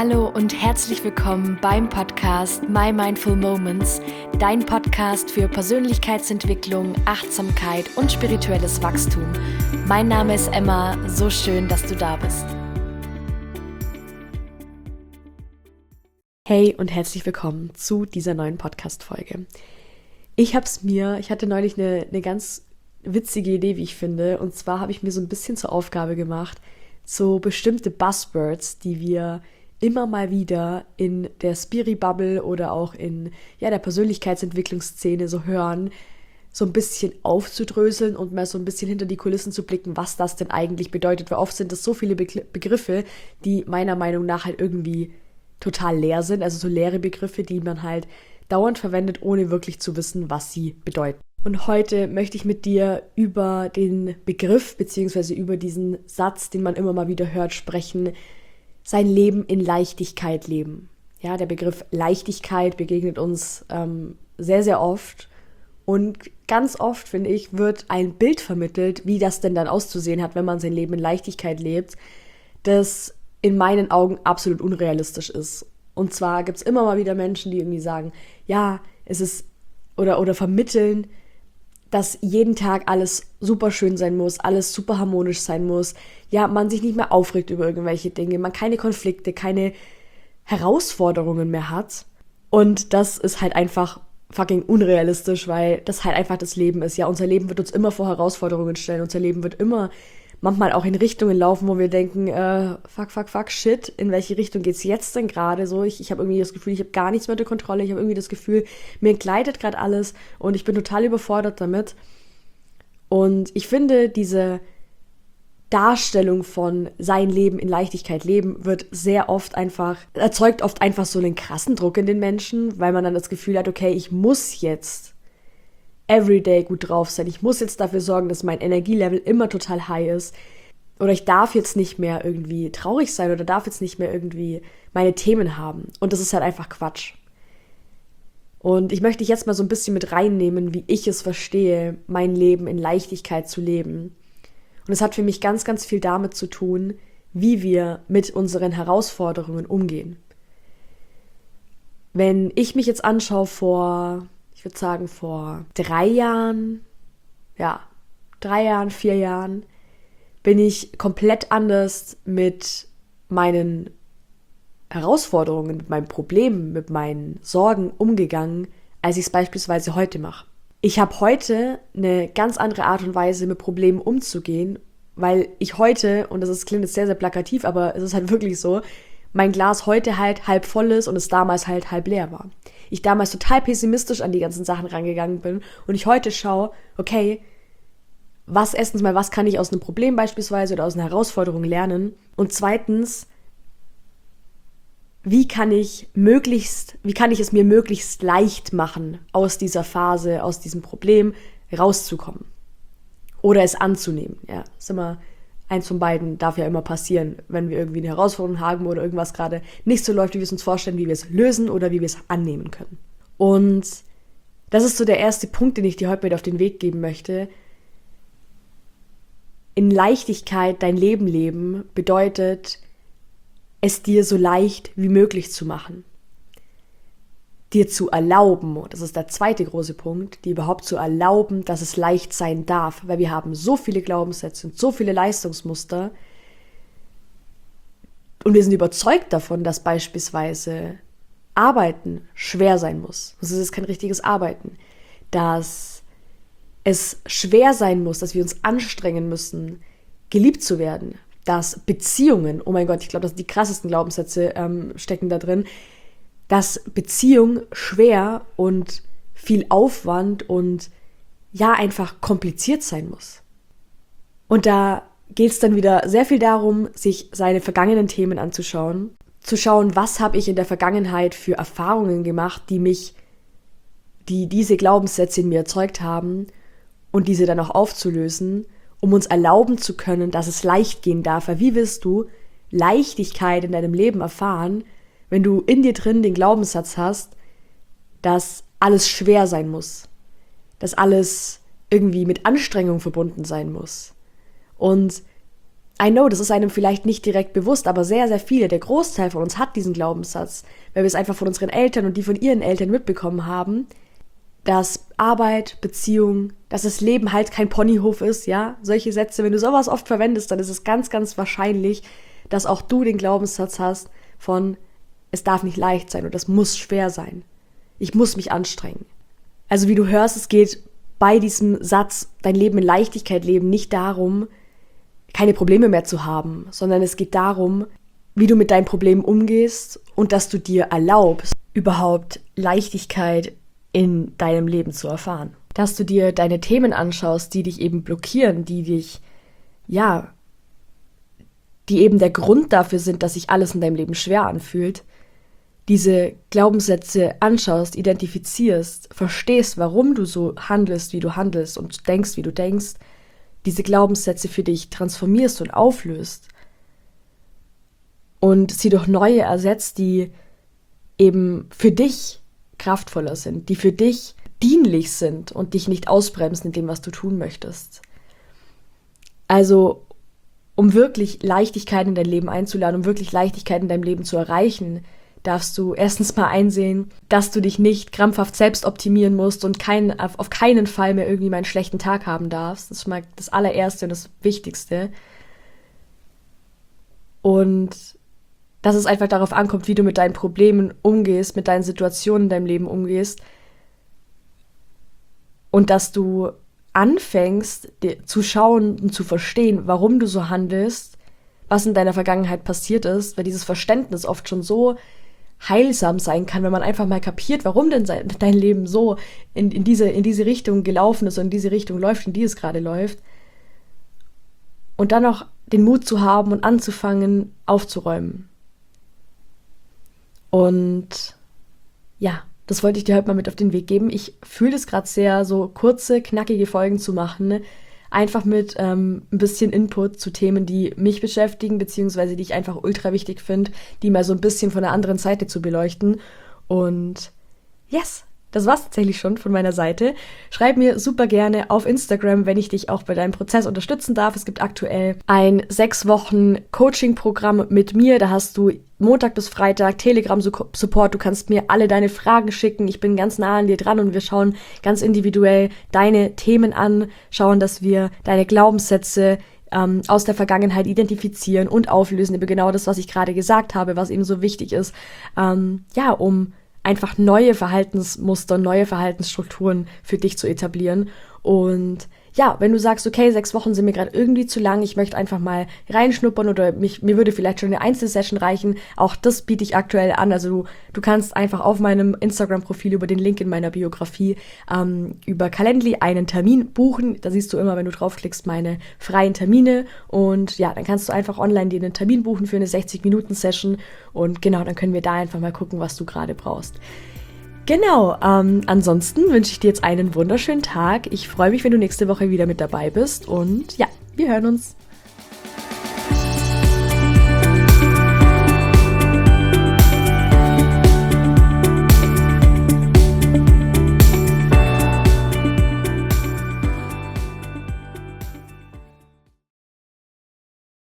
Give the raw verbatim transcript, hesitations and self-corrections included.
Hallo und herzlich willkommen beim Podcast My Mindful Moments, dein Podcast für Persönlichkeitsentwicklung, Achtsamkeit und spirituelles Wachstum. Mein Name ist Emma, so schön, dass du da bist. Hey und herzlich willkommen zu dieser neuen Podcast-Folge. Ich hab's mir, ich hatte neulich eine, eine ganz witzige Idee, wie ich finde, und zwar habe ich mir so ein bisschen zur Aufgabe gemacht, so bestimmte Buzzwords, die wir immer mal wieder in der Spiri-Bubble oder auch in ja, der Persönlichkeitsentwicklungsszene so hören, so ein bisschen aufzudröseln und mal so ein bisschen hinter die Kulissen zu blicken, was das denn eigentlich bedeutet. Weil oft sind das so viele Begr- Begriffe, die meiner Meinung nach halt irgendwie total leer sind. Also so leere Begriffe, die man halt dauernd verwendet, ohne wirklich zu wissen, was sie bedeuten. Und heute möchte ich mit dir über den Begriff beziehungsweise über diesen Satz, den man immer mal wieder hört, sprechen, sein Leben in Leichtigkeit leben. Ja, der Begriff Leichtigkeit begegnet uns ähm, sehr, sehr oft. Und ganz oft, finde ich, wird ein Bild vermittelt, wie das denn dann auszusehen hat, wenn man sein Leben in Leichtigkeit lebt, das in meinen Augen absolut unrealistisch ist. Und zwar gibt es immer mal wieder Menschen, die irgendwie sagen, ja, es ist, oder, oder vermitteln, dass jeden Tag alles super schön sein muss, alles super harmonisch sein muss, ja, man sich nicht mehr aufregt über irgendwelche Dinge, man keine Konflikte, keine Herausforderungen mehr hat. Und das ist halt einfach fucking unrealistisch, weil das halt einfach das Leben ist. Ja, unser Leben wird uns immer vor Herausforderungen stellen, unser Leben wird immer manchmal auch in Richtungen laufen, wo wir denken, äh, fuck, fuck, fuck, shit, in welche Richtung geht's jetzt denn gerade so? Ich, ich habe irgendwie das Gefühl, ich habe gar nichts mehr unter Kontrolle, ich habe irgendwie das Gefühl, mir entgleitet gerade alles und ich bin total überfordert damit. Und ich finde, diese Darstellung von sein Leben in Leichtigkeit leben wird sehr oft einfach, erzeugt oft einfach so einen krassen Druck in den Menschen, weil man dann das Gefühl hat, okay, ich muss jetzt everyday gut drauf sein. Ich muss jetzt dafür sorgen, dass mein Energielevel immer total high ist. Oder ich darf jetzt nicht mehr irgendwie traurig sein oder darf jetzt nicht mehr irgendwie meine Themen haben. Und das ist halt einfach Quatsch. Und ich möchte dich jetzt mal so ein bisschen mit reinnehmen, wie ich es verstehe, mein Leben in Leichtigkeit zu leben. Und es hat für mich ganz, ganz viel damit zu tun, wie wir mit unseren Herausforderungen umgehen. Wenn ich mich jetzt anschaue vor, ich würde sagen vor drei Jahren, ja, drei Jahren, vier Jahren, bin ich komplett anders mit meinen Herausforderungen, mit meinen Problemen, mit meinen Sorgen umgegangen, als ich es beispielsweise heute mache. Ich habe heute eine ganz andere Art und Weise, mit Problemen umzugehen, weil ich heute, und das ist, klingt jetzt sehr, sehr plakativ, aber es ist halt wirklich so, mein Glas heute halt halb voll ist und es damals halt halb leer war. Ich damals total pessimistisch an die ganzen Sachen rangegangen bin und ich heute schaue, okay, was erstens mal, was kann ich aus einem Problem beispielsweise oder aus einer Herausforderung lernen? Und zweitens, wie kann ich möglichst, wie kann ich es mir möglichst leicht machen, aus dieser Phase, aus diesem Problem rauszukommen? Oder es anzunehmen, ja. Ist immer, eins von beiden darf ja immer passieren, wenn wir irgendwie eine Herausforderung haben oder irgendwas gerade nicht so läuft, wie wir es uns vorstellen, wie wir es lösen oder wie wir es annehmen können. Und das ist so der erste Punkt, den ich dir heute mit auf den Weg geben möchte. In Leichtigkeit dein Leben leben bedeutet, es dir so leicht wie möglich zu machen. Dir zu erlauben, das ist der zweite große Punkt, dir überhaupt zu erlauben, dass es leicht sein darf, weil wir haben so viele Glaubenssätze und so viele Leistungsmuster und wir sind überzeugt davon, dass beispielsweise Arbeiten schwer sein muss. Das ist kein richtiges Arbeiten. Dass es schwer sein muss, dass wir uns anstrengen müssen, geliebt zu werden. Dass Beziehungen, oh mein Gott, ich glaube, dass die krassesten Glaubenssätze ähm, stecken da drin, dass Beziehung schwer und viel Aufwand und ja, einfach kompliziert sein muss. Und da geht es dann wieder sehr viel darum, sich seine vergangenen Themen anzuschauen, zu schauen, was habe ich in der Vergangenheit für Erfahrungen gemacht, die mich, die diese Glaubenssätze in mir erzeugt haben und diese dann auch aufzulösen, um uns erlauben zu können, dass es leicht gehen darf. Weil wie willst du Leichtigkeit in deinem Leben erfahren, wenn du in dir drin den Glaubenssatz hast, dass alles schwer sein muss, dass alles irgendwie mit Anstrengung verbunden sein muss. Und I know, das ist einem vielleicht nicht direkt bewusst, aber sehr, sehr viele, der Großteil von uns hat diesen Glaubenssatz, weil wir es einfach von unseren Eltern und die von ihren Eltern mitbekommen haben, dass Arbeit, Beziehung, dass das Leben halt kein Ponyhof ist, ja, solche Sätze, wenn du sowas oft verwendest, dann ist es ganz, ganz wahrscheinlich, dass auch du den Glaubenssatz hast von, es darf nicht leicht sein und es muss schwer sein. Ich muss mich anstrengen. Also wie du hörst, es geht bei diesem Satz, dein Leben in Leichtigkeit leben, nicht darum, keine Probleme mehr zu haben, sondern es geht darum, wie du mit deinen Problemen umgehst und dass du dir erlaubst, überhaupt Leichtigkeit in deinem Leben zu erfahren. Dass du dir deine Themen anschaust, die dich eben blockieren, die dich, ja, die eben der Grund dafür sind, dass sich alles in deinem Leben schwer anfühlt, diese Glaubenssätze anschaust, identifizierst, verstehst, warum du so handelst, wie du handelst und denkst, wie du denkst, diese Glaubenssätze für dich transformierst und auflöst und sie durch neue ersetzt, die eben für dich kraftvoller sind, die für dich dienlich sind und dich nicht ausbremsen in dem, was du tun möchtest. Also, um wirklich Leichtigkeit in dein Leben einzuladen, um wirklich Leichtigkeit in deinem Leben zu erreichen, darfst du erstens mal einsehen, dass du dich nicht krampfhaft selbst optimieren musst und kein, auf keinen Fall mehr irgendwie mal einen schlechten Tag haben darfst. Das ist schon mal das allererste und das Wichtigste. Und dass es einfach darauf ankommt, wie du mit deinen Problemen umgehst, mit deinen Situationen in deinem Leben umgehst. Und dass du anfängst, dir zu schauen und zu verstehen, warum du so handelst, was in deiner Vergangenheit passiert ist, weil dieses Verständnis oft schon so heilsam sein kann, wenn man einfach mal kapiert, warum denn dein Leben so in, in, diese, in diese Richtung gelaufen ist und in diese Richtung läuft, in die es gerade läuft. Und dann auch den Mut zu haben und anzufangen, aufzuräumen. Und ja, das wollte ich dir heute mal mit auf den Weg geben. Ich fühle es gerade sehr, so kurze, knackige Folgen zu machen, ne? Einfach mit ähm, ein bisschen Input zu Themen, die mich beschäftigen, beziehungsweise die ich einfach ultra wichtig finde, die mal so ein bisschen von der anderen Seite zu beleuchten. Und yes, das war's tatsächlich schon von meiner Seite. Schreib mir super gerne auf Instagram, wenn ich dich auch bei deinem Prozess unterstützen darf. Es gibt aktuell ein sechs Wochen Coaching-Programm mit mir. Da hast du Montag bis Freitag Telegram-Support. Du kannst mir alle deine Fragen schicken. Ich bin ganz nah an dir dran und wir schauen ganz individuell deine Themen an, schauen, dass wir deine Glaubenssätze ähm, aus der Vergangenheit identifizieren und auflösen. Über genau das, was ich gerade gesagt habe, was eben so wichtig ist, ähm, ja, um einfach neue Verhaltensmuster, neue Verhaltensstrukturen für dich zu etablieren. Und ja, wenn du sagst, okay, sechs Wochen sind mir gerade irgendwie zu lang, ich möchte einfach mal reinschnuppern oder mich, mir würde vielleicht schon eine Einzelsession reichen, auch das biete ich aktuell an. Also du, du kannst einfach auf meinem Instagram-Profil über den Link in meiner Biografie ähm, über Calendly einen Termin buchen. Da siehst du immer, wenn du draufklickst, meine freien Termine. Und ja, dann kannst du einfach online dir einen Termin buchen für eine sechzig-Minuten-Session. Und genau, dann können wir da einfach mal gucken, was du gerade brauchst. Genau, ähm, ansonsten wünsche ich dir jetzt einen wunderschönen Tag. Ich freue mich, wenn du nächste Woche wieder mit dabei bist und ja, wir hören uns.